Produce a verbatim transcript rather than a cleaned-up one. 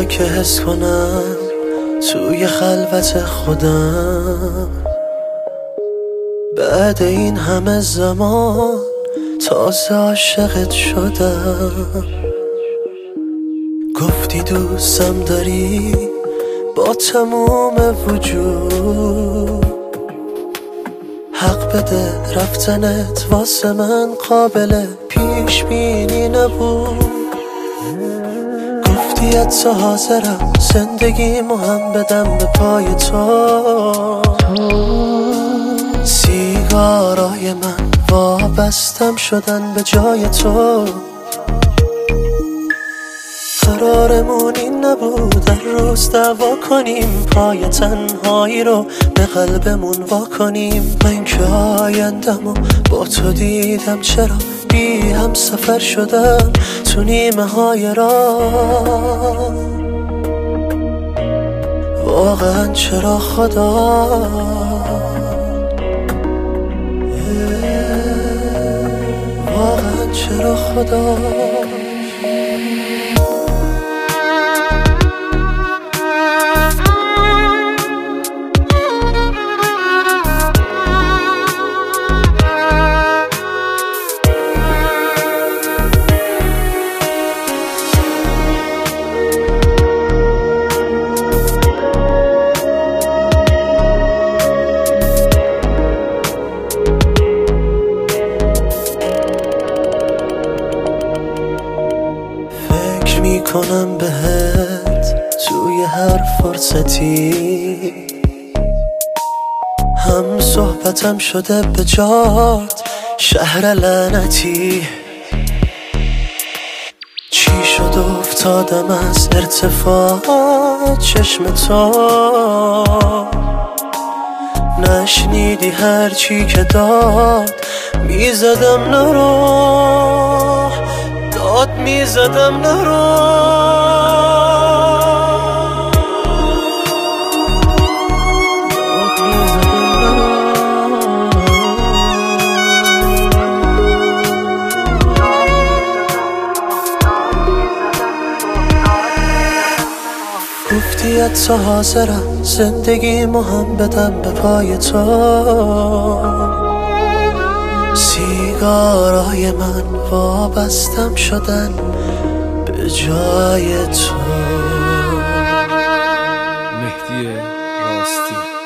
که حس کنم توی خلوت خودم، بعد این همه زمان تازه عاشقت شدم. گفتی دوستم داری با تموم وجود، حق بده رفتنت واسه من قابل پیش بینی نبود. گفتی حتی حاضرم زندگیمو هم بدم به پای تو، سیگارای من وابستم شدن به جای تو. قرارمون این نبود هر روز دعوا کنیم، پای تنهایی رو به قلبمون وا کنیم. من که آیندمو با تو دیدم، چرا بی هم سفر شدم تو نیمه های راه. واقعا چرا خدا، واقعا چرا خدا. میکنم بهت توی هر فرصتی، هم صحبتم شده به جات شهر لعنتی. چی شد افتادم از ارتفاع چشم تو، نشنیدی هر چی که داد میزدم نرو، داد میزدم نرو. گفتی حتی حاضرم زندگیمو هم بدم به پای تو، سیگارای من وابستم شدن به جای تو. مهدی راستی.